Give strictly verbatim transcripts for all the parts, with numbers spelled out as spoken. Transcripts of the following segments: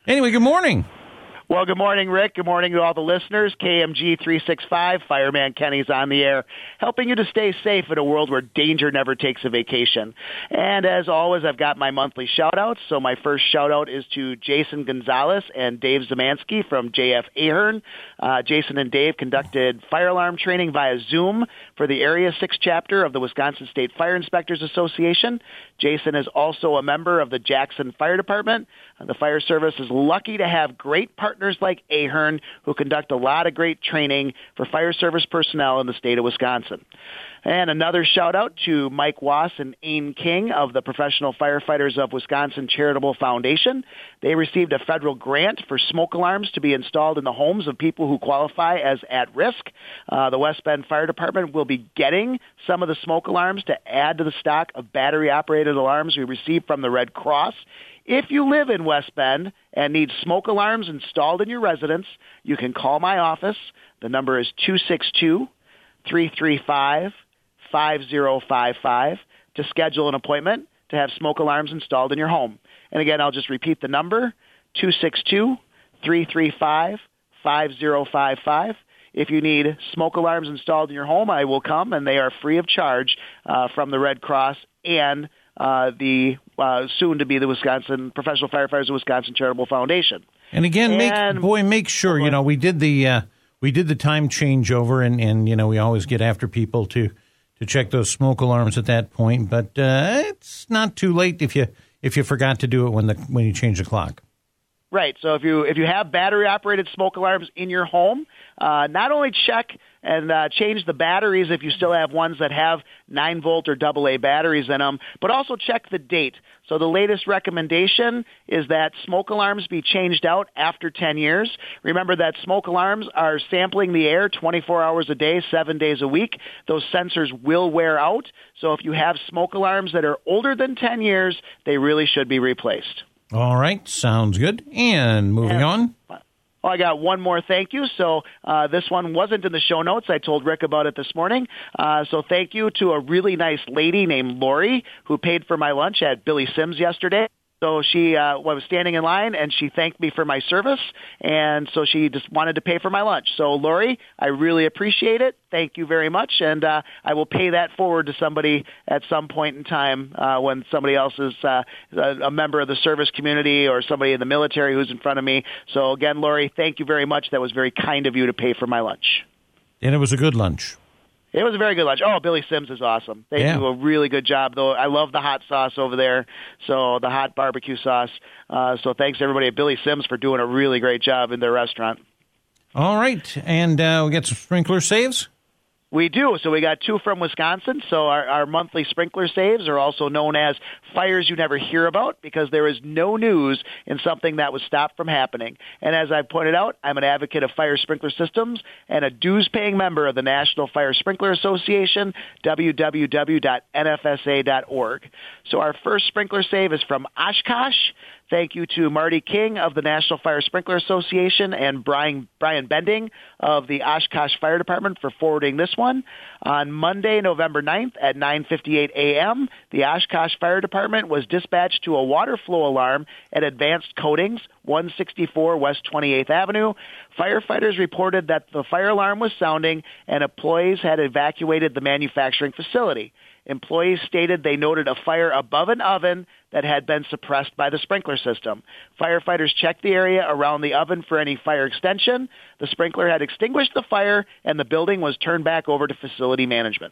Anyway, good morning. Well, good morning, Rick. Good morning to all the listeners. K M G three sixty-five, Fireman Kenny's on the air, helping you to stay safe in a world where danger never takes a vacation. And as always, I've got my monthly shout-outs. So my first shout-out is to Jason Gonzalez and Dave Zamansky from J F Ahern. Uh, Jason and Dave conducted fire alarm training via Zoom for the Area six chapter of the Wisconsin State Fire Inspectors Association. Jason is also a member of the Jackson Fire Department. The fire service is lucky to have great partners like Ahern who conduct a lot of great training for fire service personnel in the state of Wisconsin. And another shout out to Mike Wass and Ain King of the Professional Firefighters of Wisconsin Charitable Foundation. They received a federal grant for smoke alarms to be installed in the homes of people who qualify as at risk. Uh, the West Bend Fire Department will be getting some of the smoke alarms to add to the stock of battery operated alarms we received from the Red Cross. If you live in West Bend and need smoke alarms installed in your residence, you can call my office. The number is two six two, three three five, five zero five five to schedule an appointment to have smoke alarms installed in your home. And again, I'll just repeat the number, two six two, three three five, five zero five five. If you need smoke alarms installed in your home, I will come, and they are free of charge uh, from the Red Cross and uh, the uh, soon-to-be the Wisconsin Professional Firefighters of Wisconsin Charitable Foundation. And again, and, make, boy, make sure, you know, we did the uh, we did the time changeover, and, and, you know, we always get after people to to check those smoke alarms at that point, but uh, it's not too late if you if you forgot to do it when the when you change the clock. Right. So if you if you have battery operated smoke alarms in your home, uh, not only check and uh, change the batteries if you still have ones that have nine volt or double A batteries in them, but also check the date. So the latest recommendation is that smoke alarms be changed out after ten years. Remember that smoke alarms are sampling the air twenty-four hours a day, seven days a week. Those sensors will wear out. So if you have smoke alarms that are older than ten years, they really should be replaced. All right. Sounds good. And moving and, on. Well, I got one more thank you. So uh, this one wasn't in the show notes. I told Rick about it this morning. Uh, so thank you to a really nice lady named Lori who paid for my lunch at Billy Sims yesterday. So she uh, was standing in line, and she thanked me for my service, and so she just wanted to pay for my lunch. So, Lori, I really appreciate it. Thank you very much, and uh, I will pay that forward to somebody at some point in time uh, when somebody else is uh, a member of the service community or somebody in the military who's in front of me. So, again, Lori, thank you very much. That was very kind of you to pay for my lunch. And it was a good lunch. It was a very good lunch. Oh, Billy Sims is awesome. They yeah. do a really good job, though. I love the hot sauce over there, so the hot barbecue sauce. Uh, so thanks, everybody at Billy Sims, for doing a really great job in their restaurant. All right, and uh, we got some sprinkler saves? We do. So we got two from Wisconsin. So our, our monthly sprinkler saves are also known as fires you never hear about because there is no news in something that was stopped from happening. And as I pointed out, I'm an advocate of fire sprinkler systems and a dues-paying member of the National Fire Sprinkler Association, w w w dot n f s a dot org. So our first sprinkler save is from Oshkosh. Thank you to Marty King of the National Fire Sprinkler Association and Brian Brian Bending of the Oshkosh Fire Department for forwarding this one. On Monday, November ninth at nine fifty-eight a.m., the Oshkosh Fire Department was dispatched to a water flow alarm at Advanced Coatings, one sixty-four West twenty-eighth Avenue. Firefighters reported that the fire alarm was sounding and employees had evacuated the manufacturing facility. Employees stated they noted a fire above an oven that had been suppressed by the sprinkler system. Firefighters checked the area around the oven for any fire extension. The sprinkler had extinguished the fire, and the building was turned back over to facility management.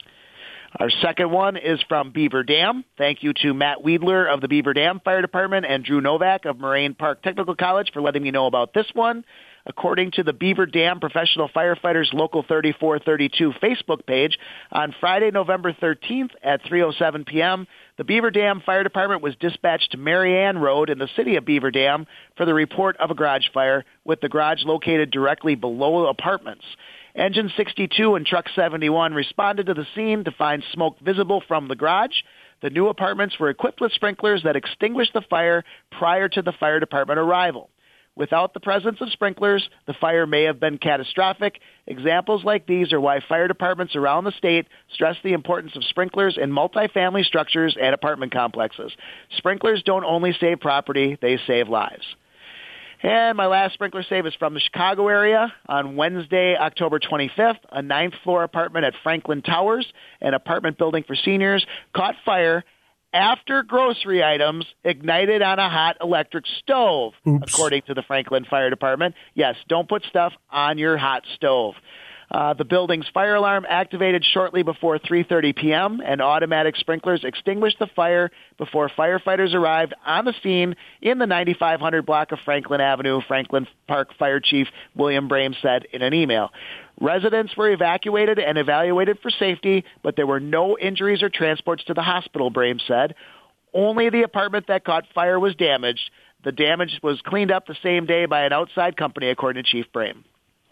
Our second one is from Beaver Dam. Thank you to Matt Weidler of the Beaver Dam Fire Department and Drew Novak of Moraine Park Technical College for letting me know about this one. According to the Beaver Dam Professional Firefighters Local thirty-four thirty-two Facebook page, on Friday, November thirteenth at three oh seven p.m., the Beaver Dam Fire Department was dispatched to Marianne Road in the city of Beaver Dam for the report of a garage fire, with the garage located directly below apartments. Engine sixty-two and Truck seventy-one responded to the scene to find smoke visible from the garage. The new apartments were equipped with sprinklers that extinguished the fire prior to the fire department arrival. Without the presence of sprinklers, the fire may have been catastrophic. Examples like these are why fire departments around the state stress the importance of sprinklers in multifamily structures and apartment complexes. Sprinklers don't only save property, they save lives. And my last sprinkler save is from the Chicago area. On Wednesday, October twenty-fifth, a ninth floor apartment at Franklin Towers, an apartment building for seniors, caught fire after grocery items ignited on a hot electric stove, Oops. According to the Franklin Fire Department. Yes, don't put stuff on your hot stove. Uh, the building's fire alarm activated shortly before three thirty p.m., and automatic sprinklers extinguished the fire before firefighters arrived on the scene in the ninety-five hundred block of Franklin Avenue, Franklin Park Fire Chief William Brame said in an email. Residents were evacuated and evaluated for safety, but there were no injuries or transports to the hospital, Brame said. Only the apartment that caught fire was damaged. The damage was cleaned up the same day by an outside company, according to Chief Brame.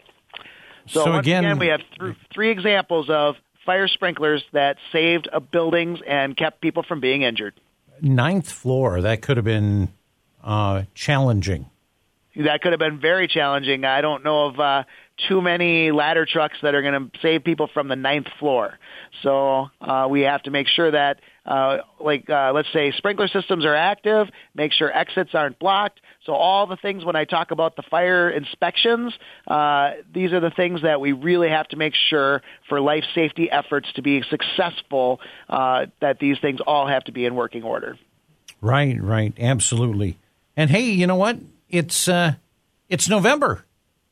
So, so once again, again, we have th- three examples of fire sprinklers that saved uh, buildings and kept people from being injured. Ninth floor, that could have been uh, challenging. That could have been very challenging. I don't know of uh, too many ladder trucks that are going to save people from the ninth floor. So uh, we have to make sure that, uh, like, uh, let's say sprinkler systems are active, make sure exits aren't blocked. So all the things when I talk about the fire inspections, uh, these are the things that we really have to make sure for life safety efforts to be successful, uh, that these things all have to be in working order. Right, right, absolutely. And hey, you know what? It's uh, it's November.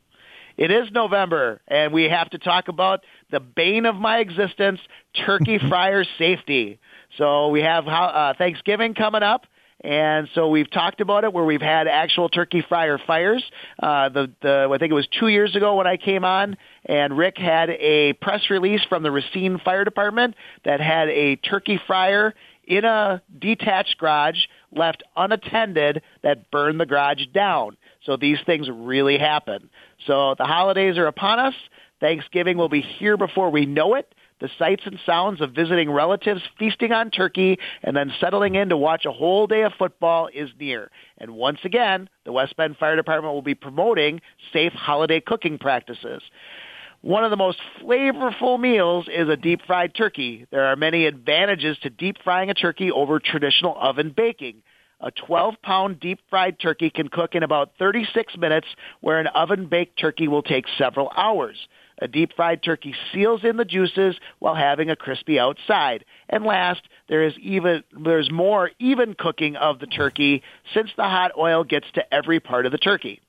It is November, and we have to talk about the bane of my existence, turkey fryer safety. So we have uh, Thanksgiving coming up, and so we've talked about it where we've had actual turkey fryer fires. Uh, the, the I think it was two years ago when I came on, and Rick had a press release from the Racine Fire Department that had a turkey fryer in a detached garage left unattended that burned the garage down. So these things really happen. So the holidays are upon us. Thanksgiving will be here before we know it. The sights and sounds of visiting relatives, feasting on turkey, and then settling in to watch a whole day of football is near. And once again, the West Bend Fire Department will be promoting safe holiday cooking practices. One of the most flavorful meals is a deep-fried turkey. There are many advantages to deep-frying a turkey over traditional oven baking. A twelve-pound deep-fried turkey can cook in about thirty-six minutes, where an oven-baked turkey will take several hours. A deep-fried turkey seals in the juices while having a crispy outside. And last, there is even there's more even cooking of the turkey since the hot oil gets to every part of the turkey.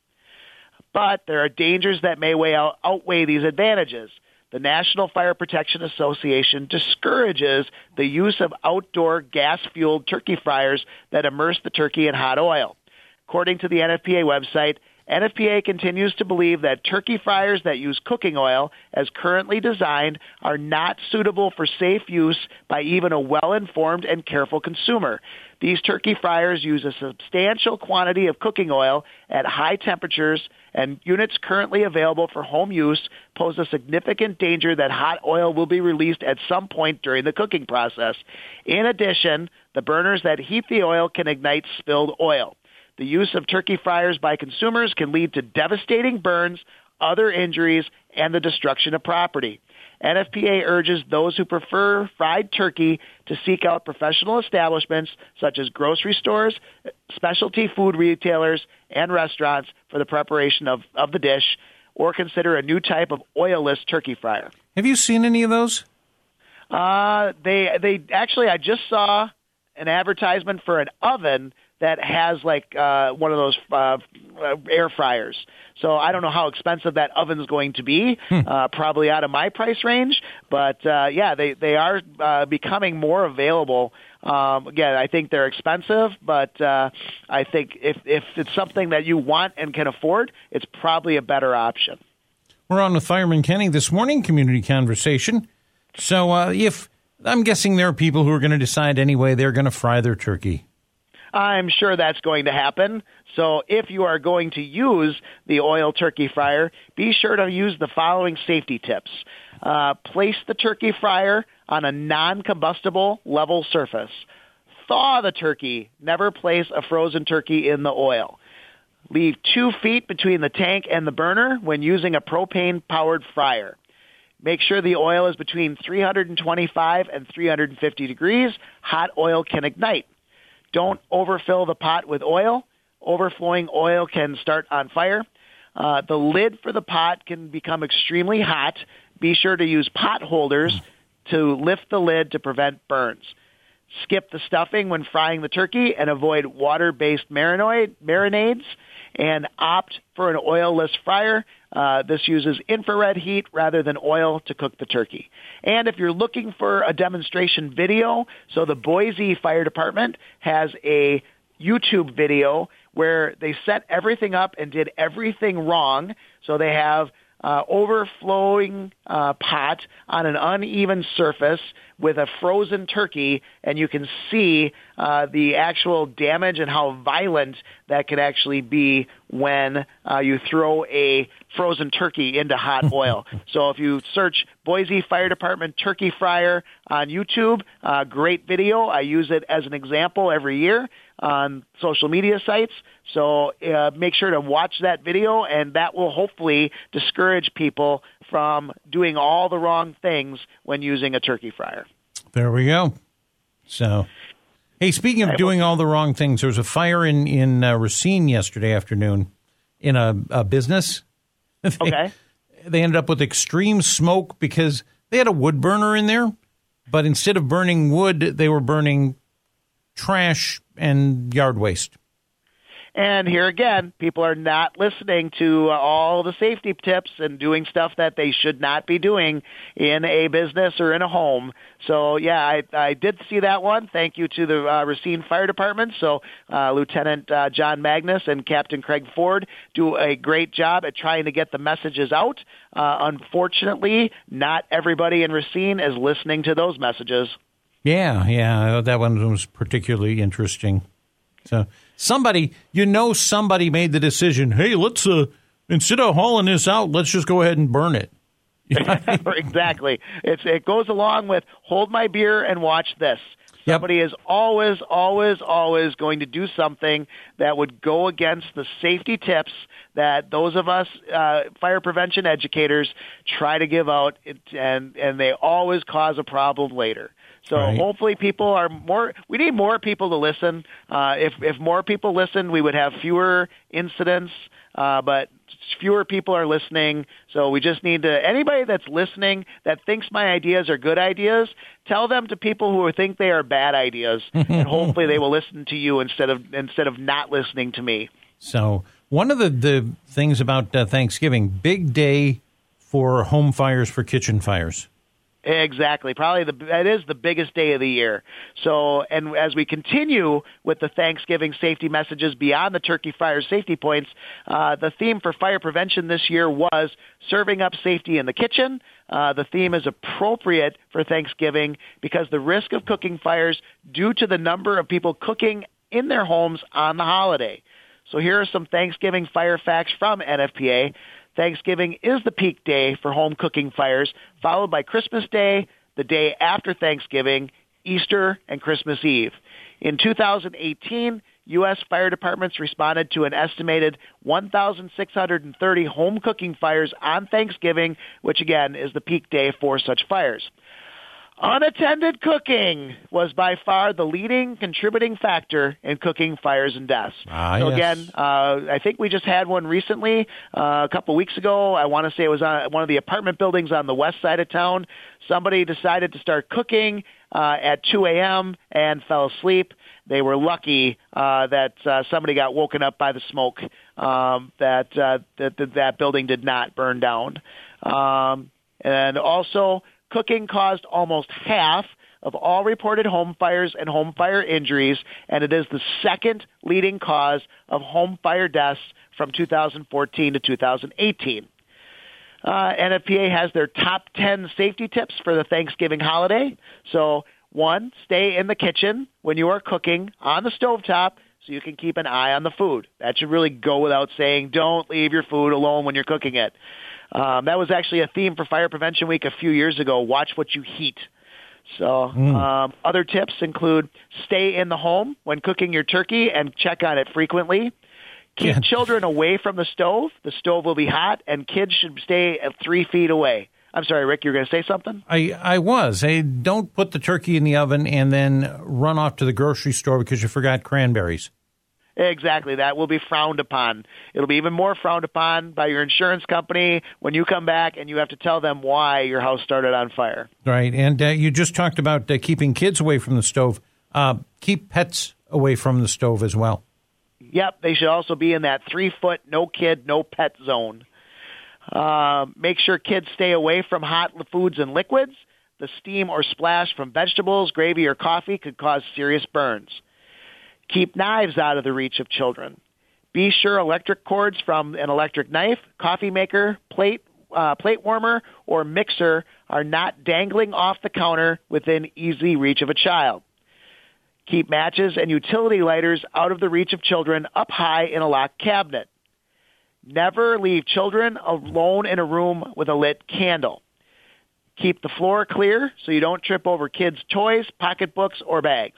But there are dangers that may weigh out, outweigh these advantages. The National Fire Protection Association discourages the use of outdoor gas-fueled turkey fryers that immerse the turkey in hot oil. According to the N F P A website, N F P A continues to believe that turkey fryers that use cooking oil, as currently designed, are not suitable for safe use by even a well-informed and careful consumer. These turkey fryers use a substantial quantity of cooking oil at high temperatures, and units currently available for home use pose a significant danger that hot oil will be released at some point during the cooking process. In addition, the burners that heat the oil can ignite spilled oil. The use of turkey fryers by consumers can lead to devastating burns, other injuries, and the destruction of property. N F P A urges those who prefer fried turkey to seek out professional establishments such as grocery stores, specialty food retailers, and restaurants for the preparation of, of the dish, or consider a new type of oilless turkey fryer. Have you seen any of those? Uh, they they actually, I just saw an advertisement for an oven that has like uh, one of those uh, air fryers. So I don't know how expensive that oven's going to be, hmm. uh, probably out of my price range. But, uh, yeah, they, they are uh, becoming more available. Um, again, I think they're expensive, but uh, I think if, if it's something that you want and can afford, it's probably a better option. We're on with Fireman Kenny this morning, Community Conversation. So uh, if I'm guessing there are people who are going to decide anyway they're going to fry their turkey. I'm sure that's going to happen. So if you are going to use the oil turkey fryer, be sure to use the following safety tips. Uh, place the turkey fryer on a non-combustible level surface. Thaw the turkey. Never place a frozen turkey in the oil. Leave two feet between the tank and the burner when using a propane-powered fryer. Make sure the oil is between three hundred twenty-five and three hundred fifty degrees. Hot oil can ignite. Don't overfill the pot with oil. overflowing oil can start on fire. Uh, the lid for the pot can become extremely hot. Be sure to use pot holders to lift the lid to prevent burns. Skip the stuffing when frying the turkey and avoid water-based marinoid, marinades, and opt for an oilless fryer. Uh, this uses infrared heat rather than oil to cook the turkey. And if you're looking for a demonstration video, so the Boise Fire Department has a YouTube video where they set everything up and did everything wrong. So they have uh, overflowing uh, pot on an uneven surface with a frozen turkey, and you can see uh, the actual damage and how violent that can actually be when uh, you throw a frozen turkey into hot oil. So if you search Boise Fire Department turkey fryer on YouTube, uh, great video. I use it as an example every year on social media sites. So uh, make sure to watch that video, and that will hopefully discourage people from doing all the wrong things when using a turkey fryer. There we go. So, hey, speaking of doing all the wrong things, there was a fire in, in uh, Racine yesterday afternoon in a, a business. they, okay. They ended up with extreme smoke because they had a wood burner in there, but instead of burning wood, they were burning trash and yard waste. And here again, people are not listening to uh, all the safety tips and doing stuff that they should not be doing in a business or in a home. So, yeah, I, I did see that one. Thank you to the uh, Racine Fire Department. So uh, Lieutenant uh, John Magnus and Captain Craig Ford do a great job at trying to get the messages out. Uh, unfortunately, not everybody in Racine is listening to those messages. Yeah, yeah, that one was particularly interesting. So somebody, you know, somebody made the decision, hey, let's, uh, instead of hauling this out, let's just go ahead and burn it. You know? Exactly. It's, it goes along with hold my beer and watch this. Yep. Somebody is always, always, always going to do something that would go against the safety tips that those of us uh, fire prevention educators try to give out, and, and they always cause a problem later. So right. Hopefully people are more, we need more people to listen. Uh, if, if more people listen, we would have fewer incidents, uh, but fewer people are listening. So we just need to, anybody that's listening that thinks my ideas are good ideas, tell them to people who think they are bad ideas, and hopefully they will listen to you instead of, instead of not listening to me. So one of the, the things about uh, Thanksgiving, big day for home fires, for kitchen fires. Exactly. Probably the, that is the biggest day of the year. So, and as we continue with the Thanksgiving safety messages beyond the turkey fryer safety points, uh, the theme for fire prevention this year was serving up safety in the kitchen. Uh, the theme is appropriate for Thanksgiving because the risk of cooking fires due to the number of people cooking in their homes on the holiday. So here are some Thanksgiving fire facts from N F P A. Thanksgiving is the peak day for home cooking fires, followed by Christmas Day, the day after Thanksgiving, Easter, and Christmas Eve. In two thousand eighteen, U S fire departments responded to an estimated one thousand six hundred thirty home cooking fires on Thanksgiving, which again is the peak day for such fires. Unattended cooking was by far the leading contributing factor in cooking fires and deaths. Ah, so yes. again, uh, I think we just had one recently, uh, a couple weeks ago. I want to say it was on one of the apartment buildings on the west side of town. Somebody decided to start cooking uh, at two a.m. and fell asleep. They were lucky uh, that uh, somebody got woken up by the smoke, um, that, uh, that that that building did not burn down. Um, and also, cooking caused almost half of all reported home fires and home fire injuries, and it is the second leading cause of home fire deaths from two thousand fourteen to two thousand eighteen. Uh, N F P A has their top ten safety tips for the Thanksgiving holiday. So, one, stay in the kitchen when you are cooking on the stovetop so you can keep an eye on the food. That should really go without saying. Don't leave your food alone when you're cooking it. Um, that was actually a theme for Fire Prevention Week a few years ago. Watch what you heat. So mm. um, other tips include stay in the home when cooking your turkey and check on it frequently. Keep yeah. children away from the stove. The stove will be hot, and kids should stay at three feet away. I'm sorry, Rick, you were going to say something? I, I was. Hey, don't put the turkey in the oven and then run off to the grocery store because you forgot cranberries. Exactly. That will be frowned upon. It'll be even more frowned upon by your insurance company when you come back and you have to tell them why your house started on fire. Right. And uh, you just talked about uh, keeping kids away from the stove. Uh, keep pets away from the stove as well. Yep. They should also be in that three-foot, no kid, no pet zone. Uh, make sure kids stay away from hot foods and liquids. The steam or splash from vegetables, gravy, or coffee could cause serious burns. Keep knives out of the reach of children. Be sure electric cords from an electric knife, coffee maker, plate, uh, plate warmer, or mixer are not dangling off the counter within easy reach of a child. Keep matches and utility lighters out of the reach of children up high in a locked cabinet. Never leave children alone in a room with a lit candle. Keep the floor clear so you don't trip over kids' toys, pocketbooks, or bags.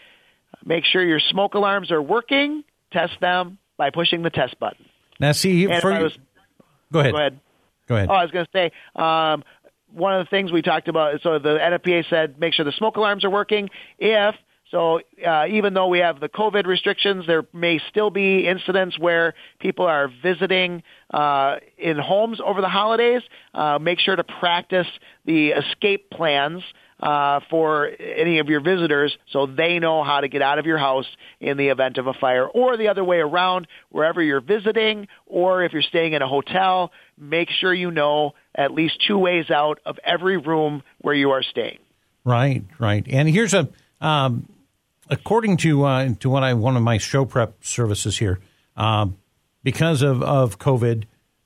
Make sure your smoke alarms are working. Test them by pushing the test button. Now, see, for was, go ahead. Go ahead. Go ahead. Oh, I was going to say, um, one of the things we talked about, so the N F P A said make sure the smoke alarms are working. If So uh, even though we have the COVID restrictions, there may still be incidents where people are visiting uh, in homes over the holidays. Uh, make sure to practice the escape plans uh, for any of your visitors so they know how to get out of your house in the event of a fire, or the other way around, wherever you're visiting, or if you're staying in a hotel, make sure you know at least two ways out of every room where you are staying. Right, right. And here's a... Um According to uh, to what I one of my show prep services here, uh, because of of COVID,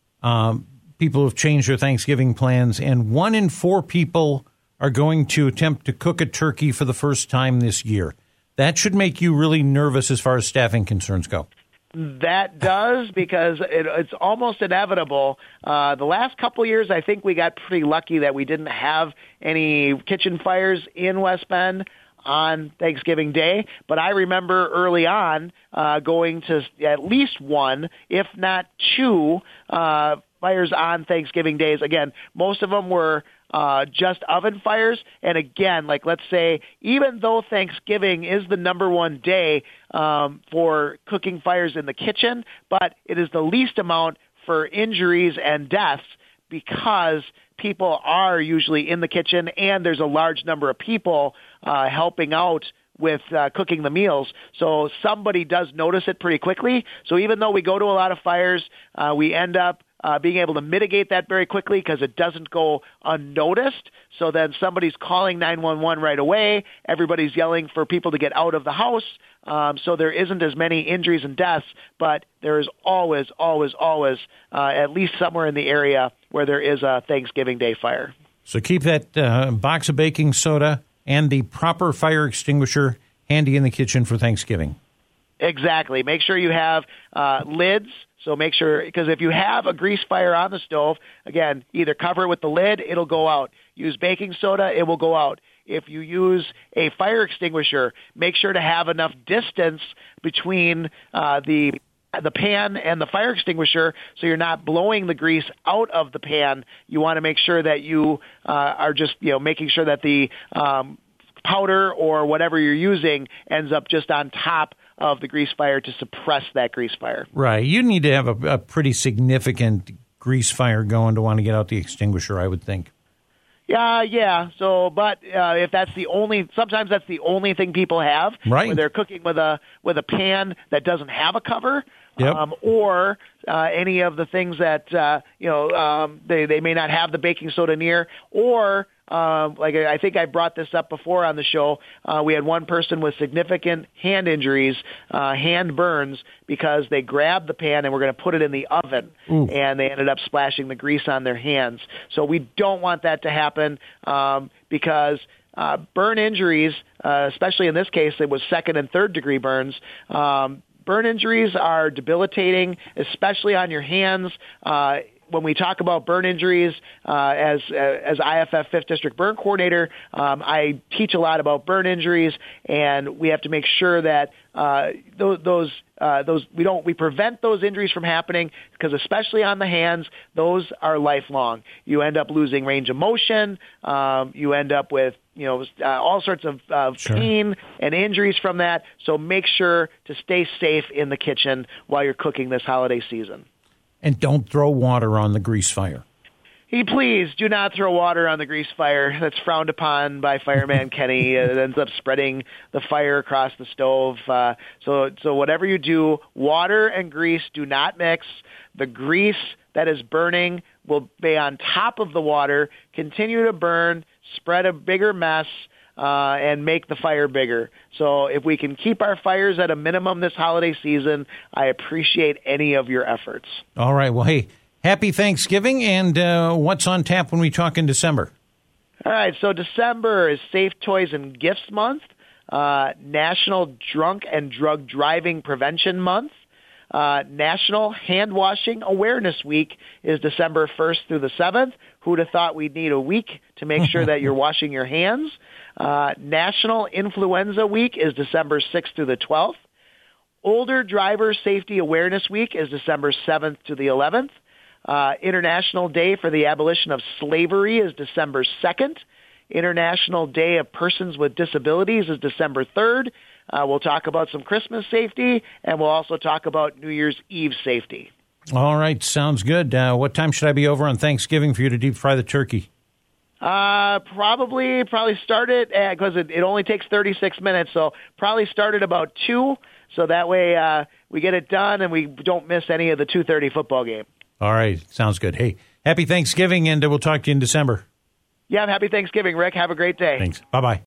um, people have changed their Thanksgiving plans, and one in four people are going to attempt to cook a turkey for the first time this year. That should make you really nervous as far as staffing concerns go. That does, because it, it's almost inevitable. Uh, the last couple of years, I think we got pretty lucky that we didn't have any kitchen fires in West Bend on Thanksgiving Day, but I remember early on uh, going to at least one, if not two, uh, fires on Thanksgiving days. Again, most of them were uh, just oven fires, and again, like let's say, even though Thanksgiving is the number one day um, for cooking fires in the kitchen, but it is the least amount for injuries and deaths because people are usually in the kitchen and there's a large number of people uh, helping out with uh, cooking the meals. So somebody does notice it pretty quickly. So even though we go to a lot of fires, uh, we end up uh, being able to mitigate that very quickly because it doesn't go unnoticed. So then somebody's calling nine one one right away. Everybody's yelling for people to get out of the house. Um, so there isn't as many injuries and deaths, but there is always, always, always uh, at least somewhere in the area where there is a Thanksgiving Day fire. So keep that uh, box of baking soda and the proper fire extinguisher handy in the kitchen for Thanksgiving. Exactly. Make sure you have uh, lids. So make sure, because if you have a grease fire on the stove, again, either cover it with the lid, it'll go out. Use baking soda, it will go out. If you use a fire extinguisher, make sure to have enough distance between uh, the the pan and the fire extinguisher so you're not blowing the grease out of the pan. You want to make sure that you uh, are just, you know, making sure that the um, powder or whatever you're using ends up just on top of the grease fire to suppress that grease fire. Right. You need to have a, a pretty significant grease fire going to want to get out the extinguisher, I would think. Yeah, yeah. So, but uh, if that's the only, sometimes that's the only thing people have. Right. Where they're cooking with a with a pan that doesn't have a cover. Yep. Um, or uh, any of the things that uh, you know um, they they may not have the baking soda near, or um, like I think I brought this up before on the show. Uh, we had one person with significant hand injuries, uh, hand burns, because they grabbed the pan and were going to put it in the oven, Ooh. and they ended up splashing the grease on their hands. So we don't want that to happen um, because. Uh, burn injuries, uh, especially in this case, it was second and third degree burns. Um, burn injuries are debilitating, especially on your hands. Uh, when we talk about burn injuries, uh, as uh, as I F F fifth District Burn Coordinator, um, I teach a lot about burn injuries, and we have to make sure that uh, those those uh, those we don't we prevent those injuries from happening, because especially on the hands, those are lifelong. You end up losing range of motion. Um, you end up with you know uh, all sorts of uh, Sure. pain and injuries from that. So make sure to stay safe in the kitchen while you're cooking this holiday season. And don't throw water on the grease fire. He, please do not throw water on the grease fire. That's frowned upon by Fireman Kenny. It ends up spreading the fire across the stove. Uh, so, so whatever you do, water and grease do not mix. The grease that is burning will be on top of the water, continue to burn, spread a bigger mess, uh, and make the fire bigger. So if we can keep our fires at a minimum this holiday season, I appreciate any of your efforts. All right. Well, hey, happy Thanksgiving, and uh, what's on tap when we talk in December? All right, so December is Safe Toys and Gifts Month, uh, National Drunk and Drug Driving Prevention Month, uh, National Hand Washing Awareness Week is December first through the seventh. Who'd have thought we'd need a week to make sure that you're washing your hands? Uh, National Influenza Week is December sixth through the twelfth. Older Driver Safety Awareness Week is December seventh to the eleventh. Uh, International Day for the Abolition of Slavery is December second. International Day of Persons with Disabilities is December third. Uh, we'll talk about some Christmas safety, and we'll also talk about New Year's Eve safety. All right. Sounds good. Uh, what time should I be over on Thanksgiving for you to deep fry the turkey? Uh, probably, probably start it because it, it only takes thirty-six minutes. So probably start at about two. So that way, uh, we get it done and we don't miss any of the two thirty football game. All right. Sounds good. Hey, happy Thanksgiving, and uh, we'll talk to you in December. Yeah, happy Thanksgiving, Rick. Have a great day. Thanks. Bye-bye.